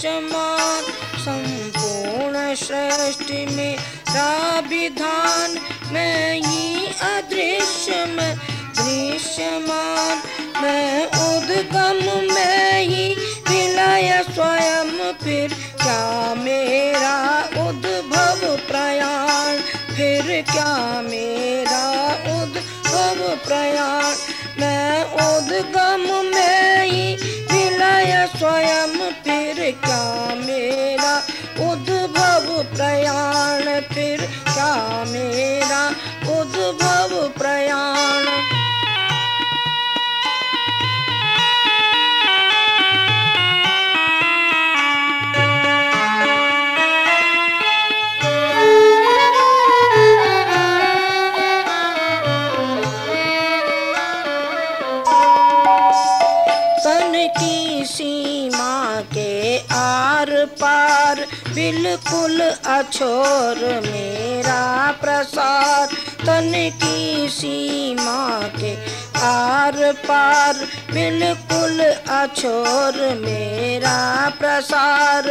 दृश्यमान, संपूर्ण सृष्टि मेरा विधान। मैं ही अदृश्य मैं दृश्यमान, मैं उद्गम मैं ही विलय स्वयं, फिर क्या मेरा उद्भव प्रयाण, फिर क्या मेरा उद्भव प्रयाण। मैं उद्गम मैं ही विलय स्वयं, फिर क्या मेरा उद्भव प्रयाण, फिर क्या मेरा उद्भव प्रयाण। सीमा के आर पार बिल्कुल अछोर मेरा प्रसार, तन की सीमा के आर पार बिल्कुल अछोर मेरा प्रसार।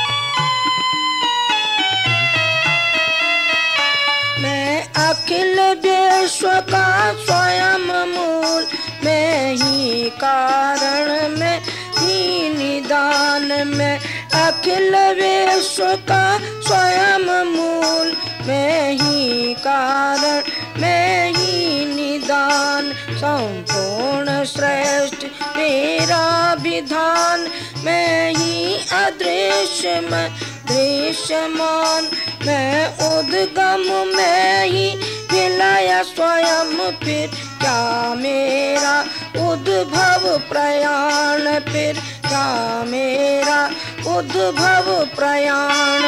मैं अखिल विश्व का स्वयं मूल, मैं ही कारण मैं ही निदान। मैं अखिल विश्व का स्वयं मूल, मैं ही कारण मैं ही निदान। संपूर्ण श्रेष्ठ मेरा विधान, मैं ही अदृश्य मैं दृश्यमान। मैं उद्गम मैं ही विलय स्वयं, फिर क्या मेरा उद्भव प्रयाण, फिर क्या मेरा उद्भव प्रयाण।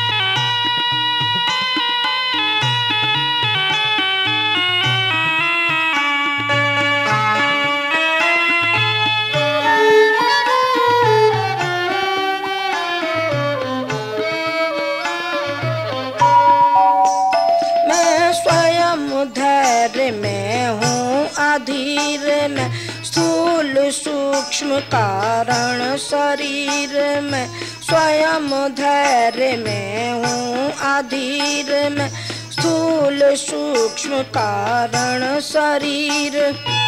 धैर्य में हूँ अधीर, मैं स्थूल सूक्ष्म कारण शरीर में। स्वयं धैर्य में हूँ अधीर, मैं स्थूल सूक्ष्म कारण शरीर।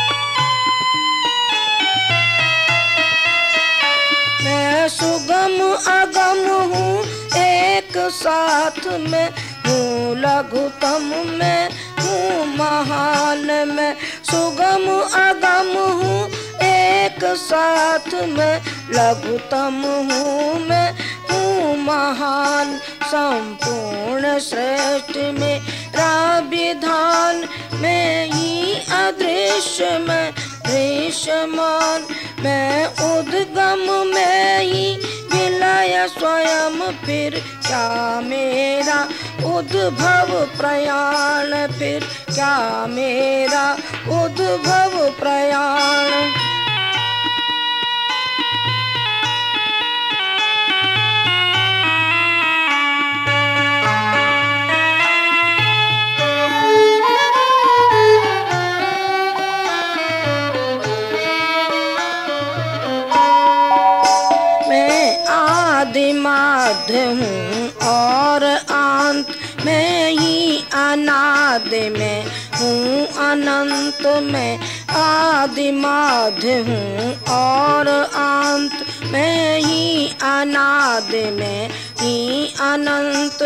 मैं सुगम अगम हूँ एक साथ में, हूँ लघुतम में हूँ महान। मैं सुगम अगम हूँ एक साथ में, लघुतम हूँ मैं हूँ महान। संपूर्ण श्रेष्ठ मेरा विधान, मैं ही अदृश्य मैं दृश्यमान। मैं उद्गम मैं ही विलय स्वयं, फिर क्या मेरा उद्भव प्रयाण, फिर क्या मेरा उद्भव प्रयाण। आदि मध्य हूँ और अंत, मैं ही अनाद में हूँ अनंत। मैं आदि मध्य हूँ और अंत, मैं ही अनाद में ही अनंत।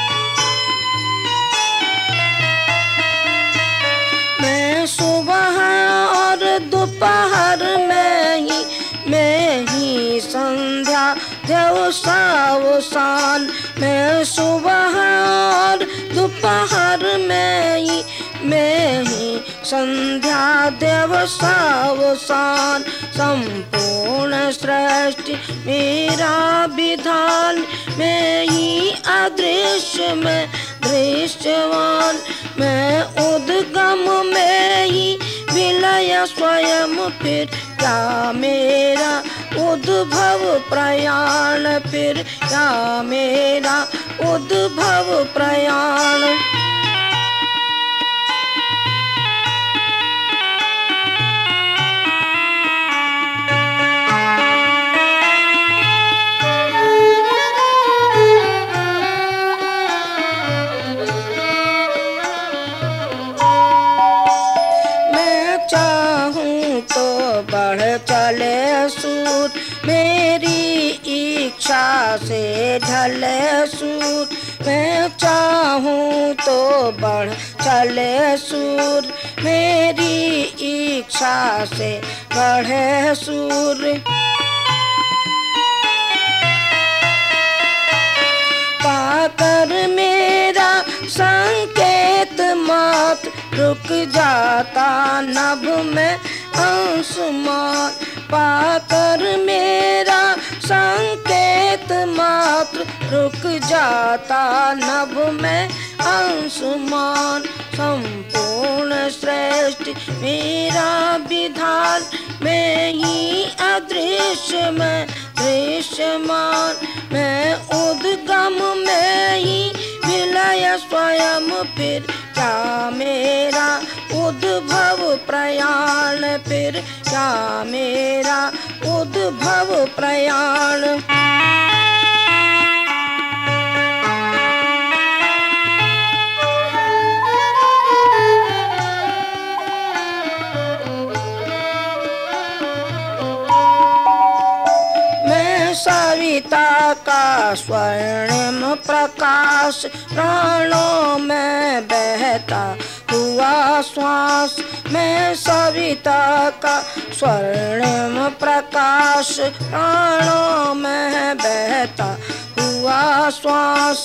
मैं सुबह और दोपहर मैं ही संध्या देवसावसान। मैं सुबह और दोपहर मैं ही संध्या देवसावसान। संपूर्ण सृष्टि मेरा विधान, मैं ही अदृश्य मैं दृश्यवान। मैं उद्गम मैं ही विलय स्वयं, फिर क्या मेरा उद्भव प्रयाण, फिर क्या मेरा उद्भव प्रयाण। से ढले सूर, मैं चाहूँ तो बढ़ चले सूर, मेरी इच्छा से बढ़े सूर। पाकर मेरा संकेत मात्र, रुक जाता नभ में अंशुमान। पाकर मेरा संकेत मात्र, रुक जाता नभ में अंशुमान। संपूर्ण सृष्टि मेरा विधान, मैं ही अदृश्य में दृश्यमान। मैं उद्गम में ही विलय स्वयं, फिर क्या मेरा उद्भव प्रयाण, फिर क्या मेरा उद्भव प्रयाण। सविता का स्वर्णिम प्रकाश, प्राणों में बहता हुआ श्वास। मैं सविता का स्वर्णिम प्रकाश, प्राणों में बहता हुआ श्वास।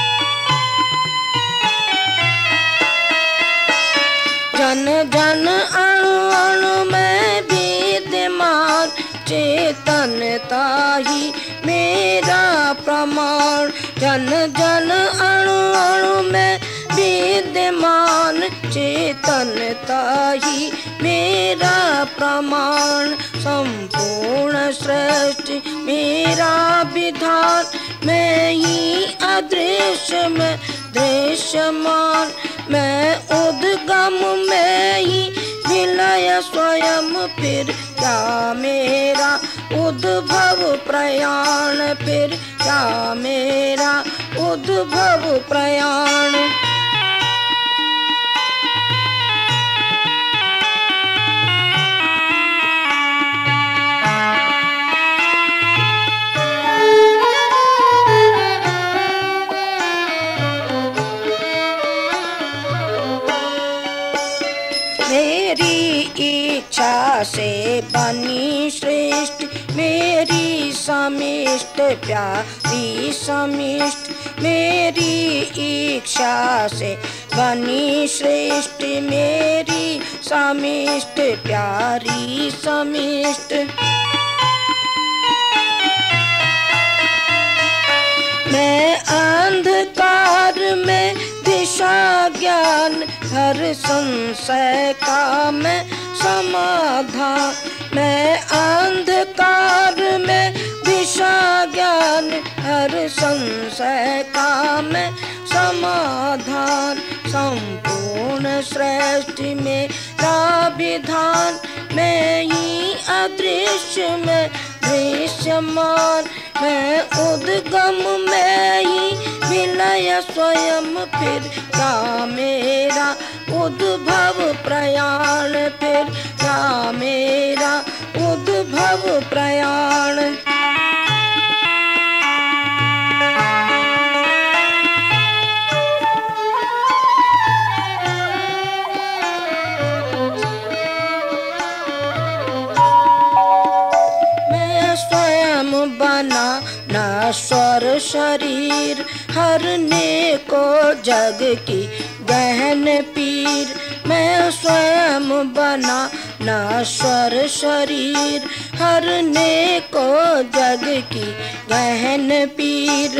जन जन अणु अणु में विद्यमान, चेतनता ही मेरा प्रमाण। जन जन अणु अणु में विद्यमान, चेतनता ही मेरा प्रमाण। संपूर्ण सृष्टि मेरा विधान, मैं ही अदृश्य में दृश्यमान। मैं उद्गम में ही विलय स्वयं, फिर क्या मेरा उद्भव प्रयाण, फिर क्या मेरा उद्भव प्रयाण। मेरी इच्छा से बनी सृष्टि, मेरी समिष्ट प्यारी समिष्ट। मेरी इच्छा से बनी सृष्टि, मेरी समिष्ट प्यारी समिष्ट। मैं अंधकार में दिशा ज्ञान, हर संशय का मैं समाधान। मैं अंधकार में दिशा ज्ञान, हर संशय का मैं समाधान। संपूर्ण सृष्टि मेरा विधान, मैं ही अदृश्य में दृश्यमान। मैं उद्गम में ही विलय स्वयं, फिर क्या मेरा उद्भव प्रयाण, फिर क्या मेरा उद्भव प्रयाण। बना नश्वर शरीर, हरने को जग की गहन पीर। मैं स्वयं बना नश्वर शरीर, हरने को जग की गहन पीर।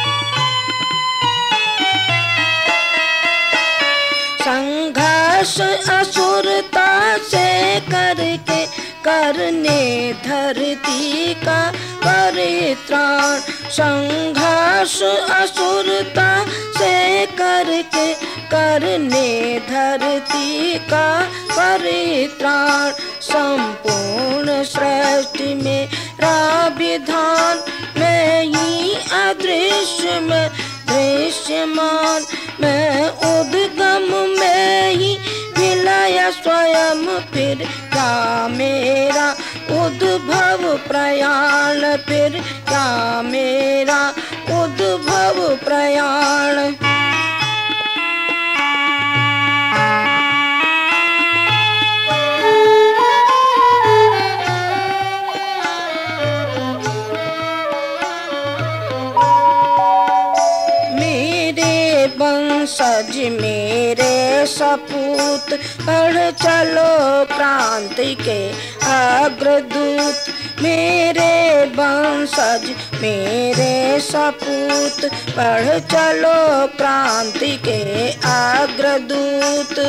संघर्ष असुरता से करके, करने धरती का परित्राण। संघर्ष असुरता से करके, करने धरती का परित्राण। संपूर्ण सृष्टि मेरा विधान, मैं ही अदृश्य में दृश्यमान। मैं उद्गम में ही विलय स्वयं, फिर क्या मेरा उद्भव प्रयाण, फिर क्या मेरा उद्भव प्रयाण। वंशज मेरे सपूत, बढ़ चलो क्रांति के अग्रदूत। मेरे वंशज मेरे सपूत, बढ़ चलो क्रांति के अग्रदूत।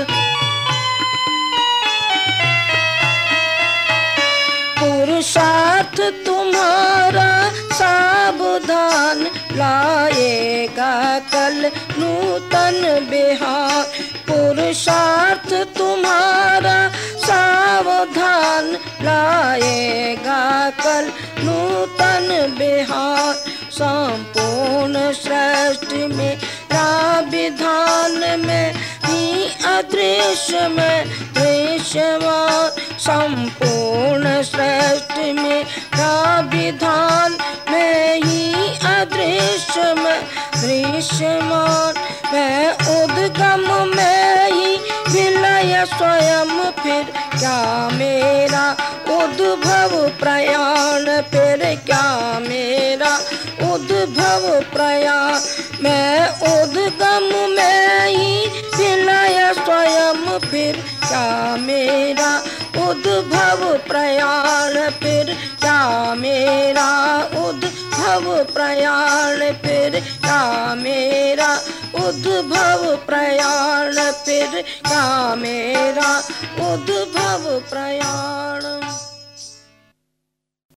पुरुषार्थ तुम्हारा सावधान, लाएगा कल नूतन बिहार। पुरुषार्थ तुम्हारा सावधान, लाएगा कल नूतन बिहार। संपूर्ण सृष्टि में विधान में ही अदृश्य में दृश्यमान। संपूर्ण सृष्टि में विधान में ही अदृश्य में दृश्यमान। मैं उद्गम में ही विलय स्वयं, फिर क्या मेरा उद्भव प्रयाण। फिर क्या मेरा उद्भव प्रयाण। मैं उद्गम में ही विलय स्वयं, फिर क्या मेरा उद्भव प्रयाण। फिर क्या मेरा उद्भव प्रयाण। फिर क्या मेरा उद्भव प्रयाण। फिर क्या मेरा उद्भव प्रयाण।